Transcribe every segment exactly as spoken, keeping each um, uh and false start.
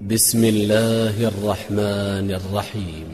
بسم الله الرحمن الرحيم.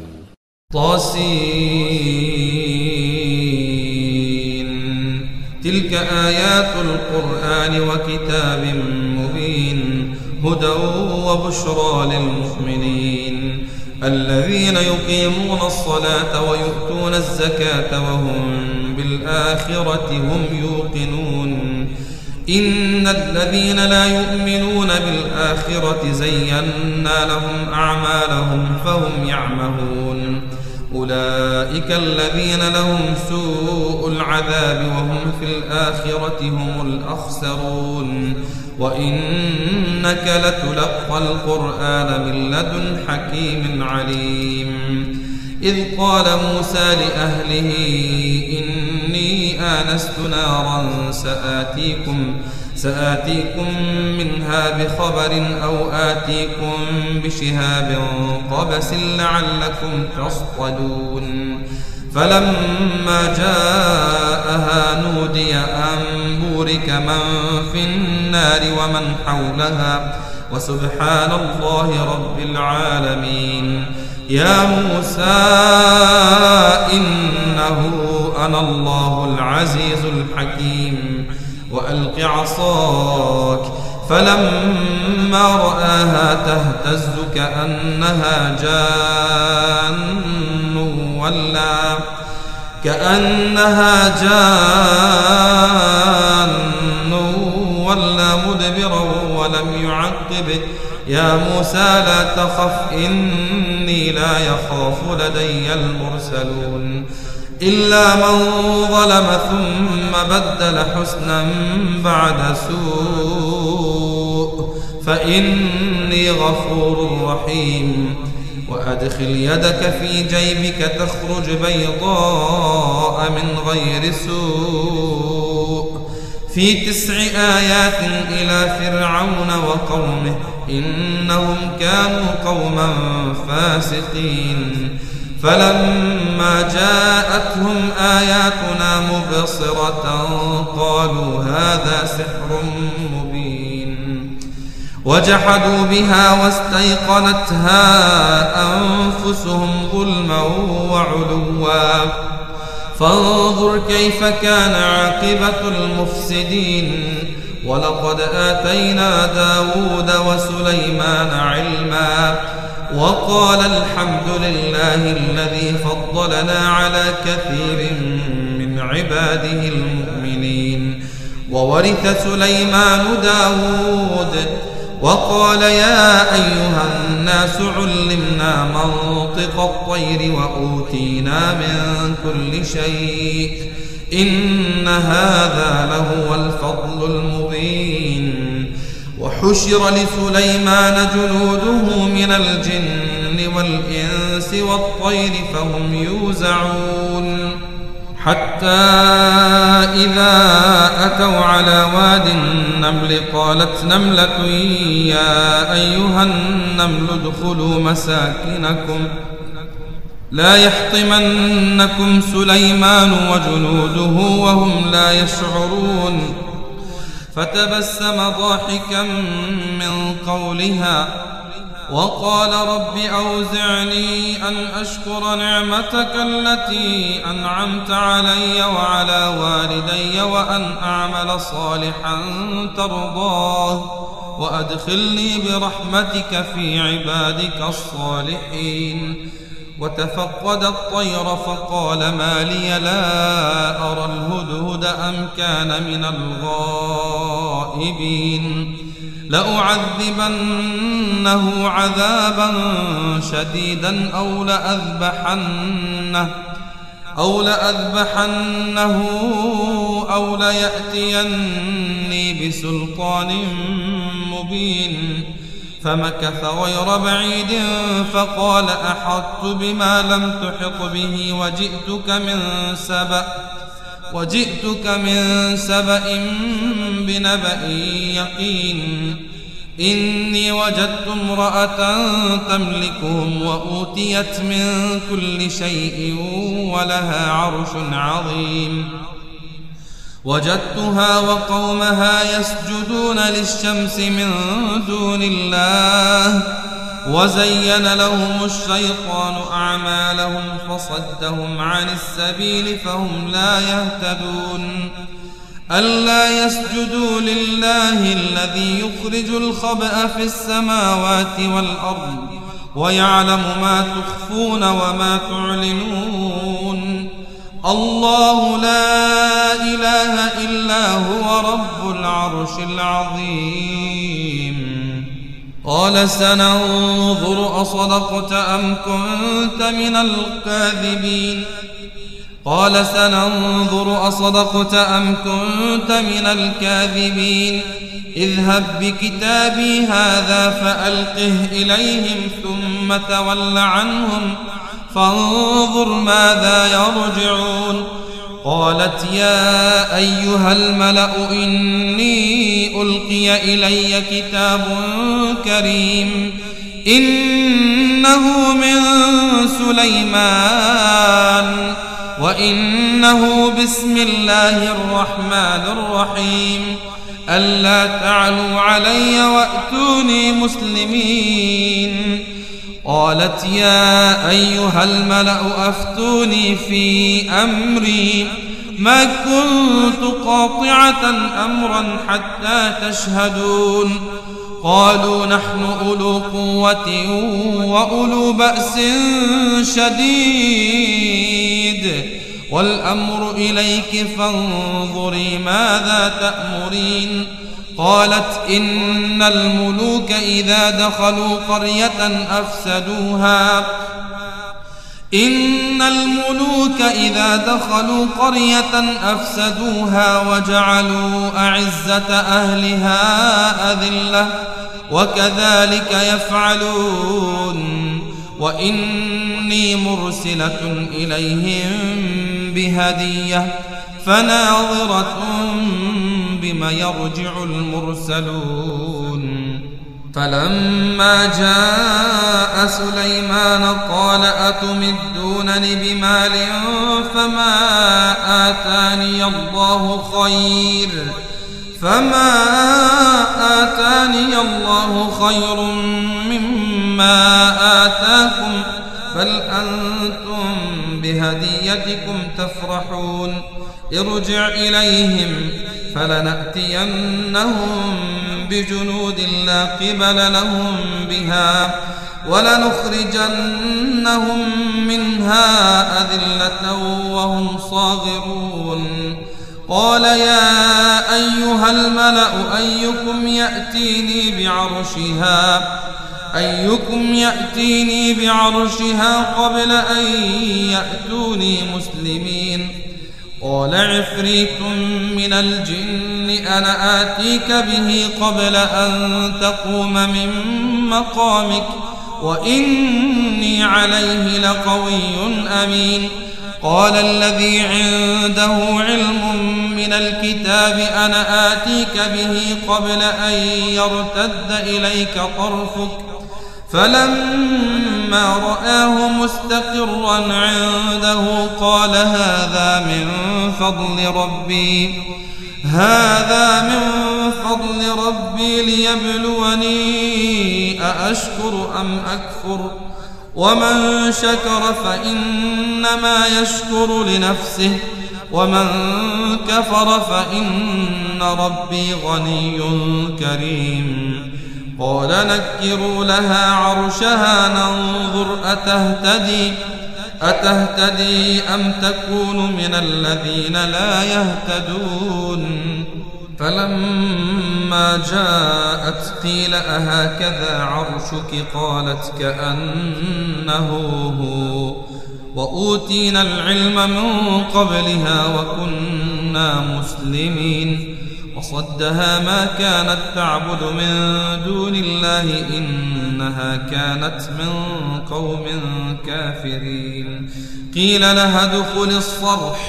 طاسين. تلك آيات القرآن وكتاب مبين هدى وبشرى للمؤمنين الذين يقيمون الصلاة ويؤتون الزكاة وهم بالآخرة هم يوقنون إن الذين لا يؤمنون بالآخرة زينا لهم أعمالهم فهم يعمهون أولئك الذين لهم سوء العذاب وهم في الآخرة هم الأخسرون وإنك لتلقى القرآن من لدن حكيم عليم إذ قال موسى لأهله إني آنست نارا سآتيكم, سآتيكم منها بخبر أو آتيكم بشهاب قبس لعلكم تصطلون فلما جاءها نودي أن بورك من في النار ومن حولها وسبحان الله رب العالمين يا موسى إنه أنا الله العزيز الحكيم وألق عصاك فلما رآها تهتز كأنها جان ولا كأنها جان ولا مدبرا ولم يعقب يا موسى لا تخف إني لا يخاف لدي المرسلون إلا من ظلم ثم بدل حسنا بعد سوء فإني غفور رحيم وأدخل يدك في جيبك تخرج بيضاء من غير سوء في تسع آيات إلى فرعون وقومه إنهم كانوا قوما فاسقين فلما جاءتهم آياتنا مبصرة قالوا هذا سحر مبين وجحدوا بها واستيقنتها أنفسهم ظلما وعلوا فانظر كيف كان عاقبة المفسدين ولقد آتينا داود وسليمان علما وقال الحمد لله الذي فضلنا على كثير من عباده المؤمنين وورث سليمان داود وقال يا أيها الناس علمنا منطق الطير وأوتينا من كل شيء إن هذا لهو الفضل المبين وحشر لسليمان جنوده من الجن والإنس والطير فهم يوزعون حتى إذا أتوا على واد النمل قالت نملة يا أيها النمل ادخلوا مساكنكم لا يحطمنكم سليمان وجنوده وهم لا يشعرون فتبسم ضاحكا من قولها وقال رب أوزعني أن أشكر نعمتك التي أنعمت علي وعلى والدي وأن أعمل صالحا ترضاه وأدخلني برحمتك في عبادك الصالحين وتفقد الطير فقال ما لي لا أرى الهدهد أم كان من الغائبين لأعذبنه عذابا شديدا أو لأذبحنه أو لأذبحنه أو ليأتيني بسلطان مبين فمكث غير بعيد فقال أحطت بما لم تحط به وجئتك من سبأ وجئتك من سبأ بنبأ يقين إني وجدت امرأة تملكهم وأوتيت من كل شيء ولها عرش عظيم وجدتها وقومها يسجدون للشمس من دون الله وزين لهم الشيطان أعمالهم فصدهم عن السبيل فهم لا يهتدون ألا يسجدوا لله الذي يخرج الخبأ في السماوات والأرض ويعلم ما تخفون وما تعلنون الله لا إله إلا هو رب العرش العظيم قال سننظر أصدقت أم كنت من الكاذبين قال سننظر أصدقت أم كنت من الكاذبين اذهب بكتابي هذا فألقه إليهم ثم تول عنهم فانظر ماذا يرجعون قالت يا أيها الملأ إني ألقي إلي كتاب كريم إنه من سليمان وإنه بسم الله الرحمن الرحيم ألا تعلوا علي وأتوني مسلمين قالت يا أيها الملأ أفتوني في أمري ما كنت قاطعة أمرا حتى تشهدون قالوا نحن أولو قوة وأولو بأس شديد والأمر إليك فانظري ماذا تأمرين قالت إن الملوك إذا دخلوا قرية أفسدوها إن الملوك إذا دخلوا قرية أفسدوها وجعلوا أعزة أهلها أذلة وكذلك يفعلون وإني مرسلة إليهم بهدية فناظرة بما يرجع المرسلون فلما جاء سليمان قال أتمدونني بمال فما آتاني الله خير فما آتاني الله خير مما آتاكم بل أنتم بهديتكم تفرحون ارجع إليهم فلنأتينهم بجنود لا قبل لهم بها ولنخرجنهم منها أذلة وهم صاغرون قال يا أيها الملأ أيكم يأتيني بعرشها أيكم يأتيني بعرشها قبل أن يأتوني مسلمين قال عفريت من الجن أنا آتيك به قبل أن تقوم من مقامك وإني عليه لقوي أمين قال الذي عنده علم من الكتاب أنا آتيك به قبل أن يرتد إليك طرفك فلما رآه مستقرا عنده قال هذا من فضل ربي هذا من فضل ربي ليبلوني أأشكر أم أكفر ومن شكر فإنما يشكر لنفسه ومن كفر فإن ربي غني كريم قال نكروا لها عرشها ننظر أتهتدي أتهتدي أم تكون من الذين لا يهتدون فلما جاءت قيل أهكذا عرشك قالت كأنه هو وأوتينا العلم من قبلها وكنا مسلمين وصدها ما كانت تعبد من دون الله إنها كانت من قوم كافرين قيل لها ادخل الصرح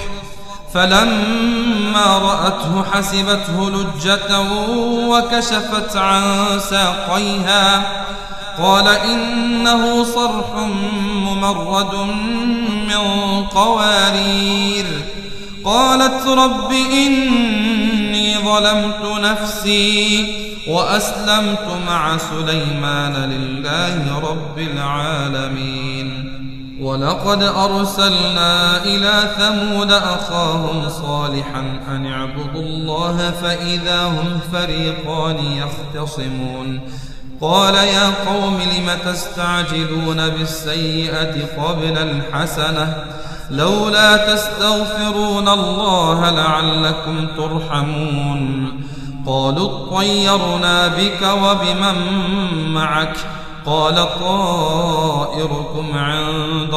فلما رأته حسبته لجة وكشفت عن ساقيها قال إنه صرح ممرد من قوارير قالت رب إني ظلمت نفسي وأسلمت مع سليمان لله رب العالمين. ولقد أرسلنا إلى ثمود أخاهم صالحا أن اعبدوا الله فإذا هم فريقان يختصمون. قال يا قوم لم تستعجلون بالسيئة قبل الحسنة لولا تستغفرون الله لعلكم ترحمون. قالوا اطيرنا بك وبمن معك قال طائركم عند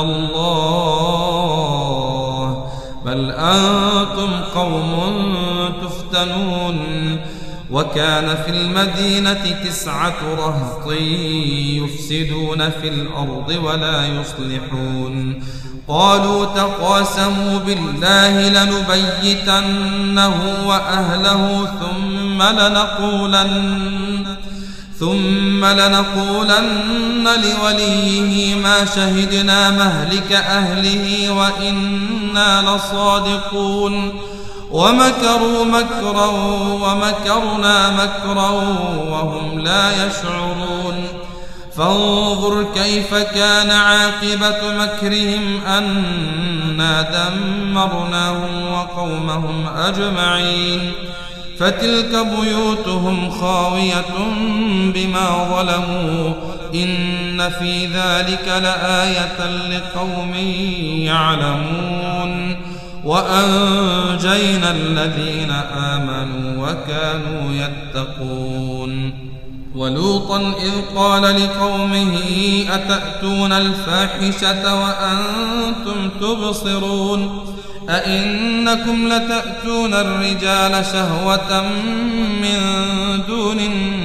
الله بل أنتم قوم تفتنون. وكان في المدينة تسعة رهط يفسدون في الأرض ولا يصلحون. قالوا تقاسموا بالله لنبيتنه وأهله ثم لنقولن ثم لنقولن لوليه ما شهدنا مهلك أهله وإنا لصادقون. ومكروا مكرا ومكرنا مكرا وهم لا يشعرون. فانظر كيف كان عاقبة مكرهم أنا دمرناهم وقومهم أجمعين. فتلك بيوتهم خاوية بما ظلموا إن في ذلك لآية لقوم يعلمون. وأنجينا الذين آمنوا وكانوا يتقون. ولوطا إذ قال لقومه أتأتون الفاحشة وأنتم تبصرون أئنكم لتأتون الرجال شهوة من دون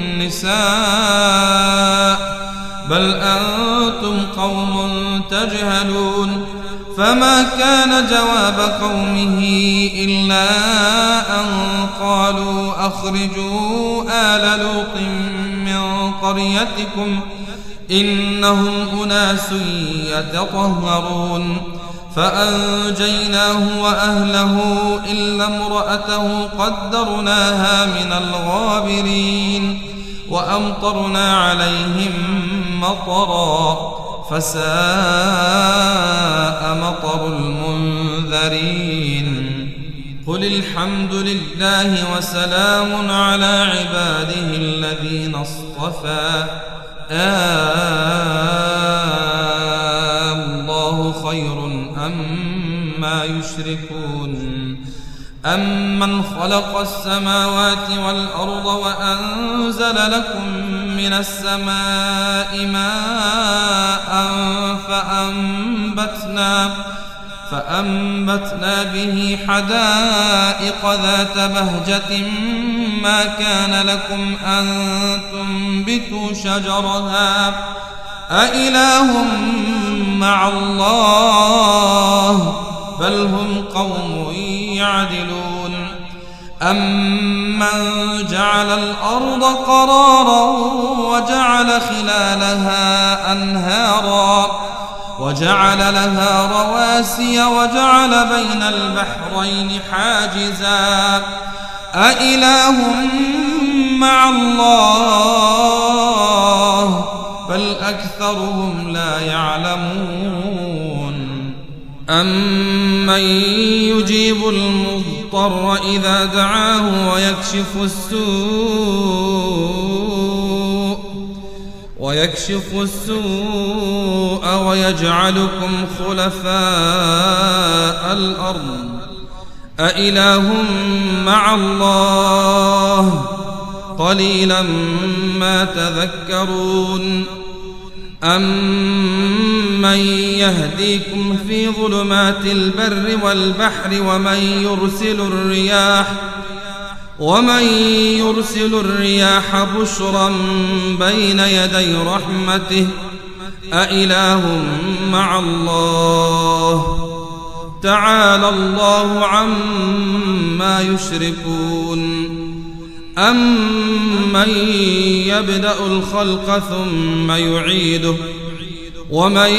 النساء بل أنتم قوم تجهلون. فما كان جواب قومه إلا أن قالوا أخرجوا آل لوط من قريتكم إنهم أناس يتطهرون. فأنجيناه وأهله إلا امرأته قدرناها من الغابرين. وأمطرنا عليهم مطرا فساء مطر المنذرين. قل الحمد لله وسلام على عباده الذين اصطفى الله خير أما يشركون. أمن خلق السماوات والأرض وأنزل لكم من السماء ماء فأنبتنا, فأنبتنا به حدائق ذات بهجة ما كان لكم أن تنبتوا شجرها أإله مع الله بل هم قوم يعدلون. أمن جعل الأرض قرارا وجعل خلالها أنهارا وجعل لها رواسي وجعل بين البحرين حاجزا أإله مع الله بل أكثرهم لا يعلمون. أمن يجيب المضطر إذا دعاه ويكشف السوء ويكشف السوء ويجعلكم خلفاء الأرض أإله مع الله قليلا ما تذكرون. أمن يهديكم في ظلمات البر والبحر ومن يرسل الرياح ومن يرسل الرياح بشرا بين يدي رحمته أإله مع الله تعالى الله عما يشركون. أمن يبدأ الخلق ثم يعيده ومن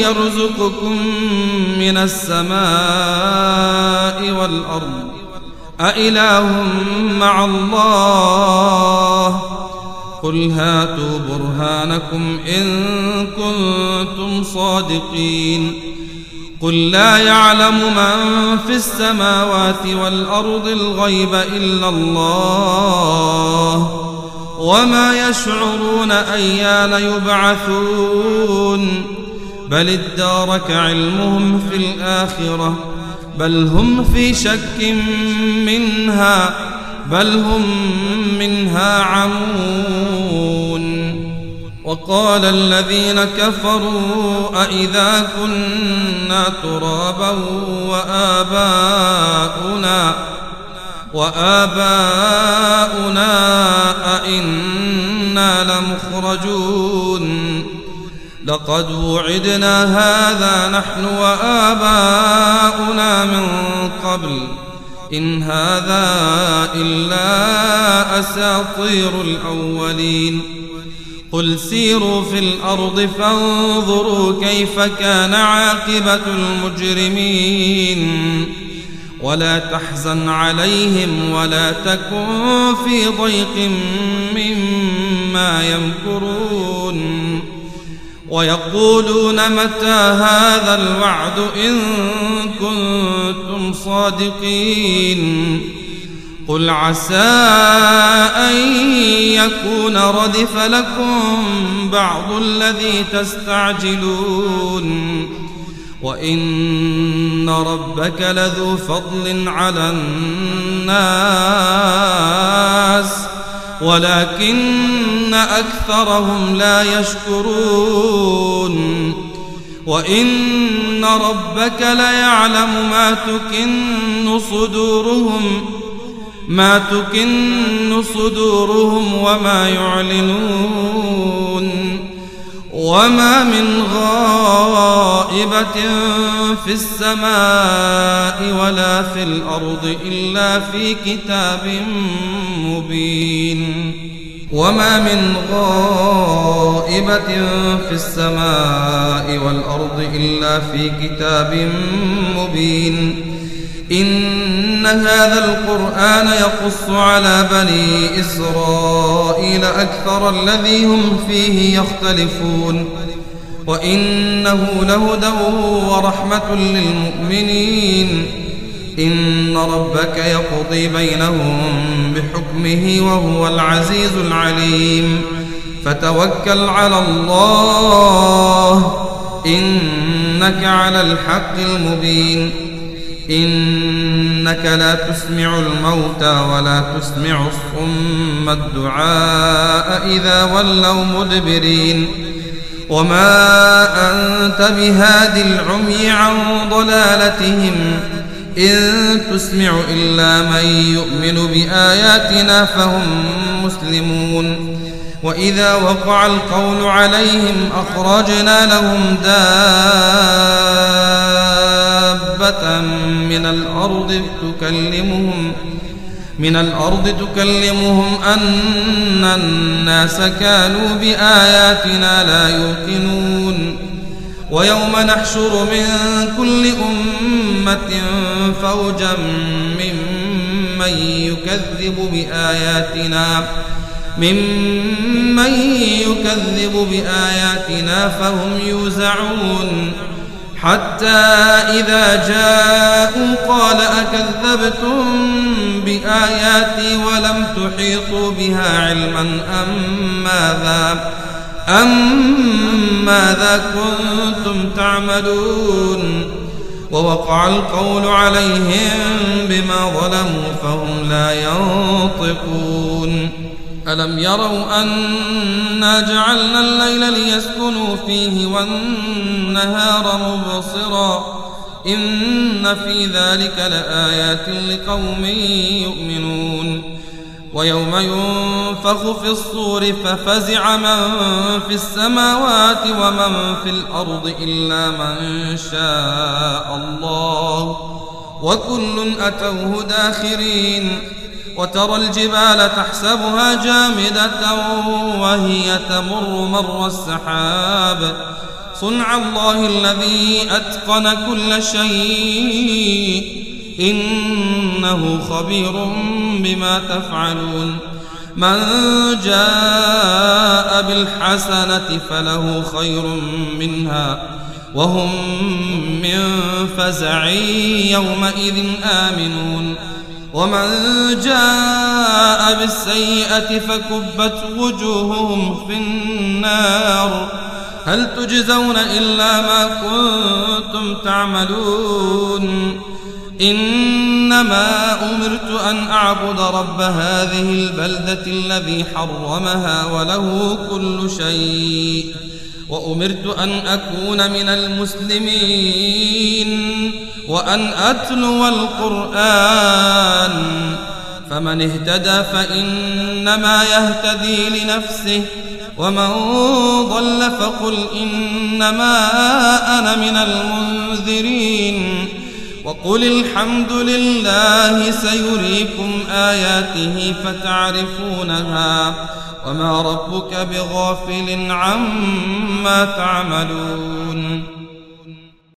يرزقكم من السماء والأرض أإله مع الله قل هاتوا برهانكم إن كنتم صادقين قل لا يعلم من في السماوات والأرض الغيب إلا الله وما يشعرون أيان يبعثون بل ادارك علمهم في الآخرة بل هم في شك منها بل هم منها عمون وقال الذين كفروا أئذا كنا ترابا وآباؤنا وآباؤنا أئنا لمخرجون لقد وعدنا هذا نحن وآباؤنا من قبل إن هذا إلا أساطير الأولين قل سيروا في الأرض فانظروا كيف كان عاقبة المجرمين ولا تحزن عليهم ولا تكن في ضيق مما يمكرون ويقولون متى هذا الوعد إن كنتم صادقين قل عسى أن يكون ردف لكم بعض الذي تستعجلون وإن ربك لذو فضل على الناس ولكن أكثرهم لا يشكرون وإن ربك ليعلم ما تكن صدورهم ما تكن صدورهم وما يعلنون وما من غائبة في السماء ولا في الأرض إلا في كتاب مبين وما من غائبة في السماء والأرض إلا في كتاب مبين إن هذا القرآن يقص على بني إسرائيل أكثر الذي هم فيه يختلفون وإنه لهدى ورحمة للمؤمنين إن ربك يقضي بينهم بحكمه وهو العزيز العليم فتوكل على الله إنك على الحق المبين إنك لا تسمع الموتى ولا تسمع الصم الدعاء إذا ولوا مدبرين وما أنت بهادي العمي عن ضلالتهم إن تسمع إلا من يؤمن بآياتنا فهم مسلمون وإذا وقع القول عليهم أخرجنا لهم دابة من الأرض تكلمهم من الأرض تكلمهم أن الناس كانوا بآياتنا لا يوقنون ويوم نحشر من كل أمة فوجا ممن يكذب بآياتنا ممن يكذب بآياتنا فهم يوزعون حتى إذا جاءوا قال أكذبتم بآياتي ولم تحيطوا بها علما أم ماذا أم ماذا كنتم تعملون ووقع القول عليهم بما ظلموا فهم لا ينطقون ألم يروا أنا جعلنا الليل ليسكنوا فيه والنهار مبصرا إن في ذلك لآيات لقوم يؤمنون ويوم ينفخ في الصور ففزع من في السماوات ومن في الأرض إلا من شاء الله وكل أتوه داخرين وترى الجبال تحسبها جامدة وهي تمر مر السحاب صنع الله الذي أتقن كل شيء إنه خبير بما تفعلون من جاء بالحسنة فله خير منها وهم من فزع يومئذ آمنون ومن جاء بالسيئة فكبت وجوههم في النار هل تجزون إلا ما كنتم تعملون إنما أمرت أن أعبد رب هذه البلدة الذي حرمها وله كل شيء وأمرت أن أكون من المسلمين وأن أتلو القرآن فمن اهتدى فإنما يهتدي لنفسه ومن ضل فقل إنما أنا من المنذرين وقل الحمد لله سيريكم آياته فتعرفونها وما ربك بغافل عما تعملون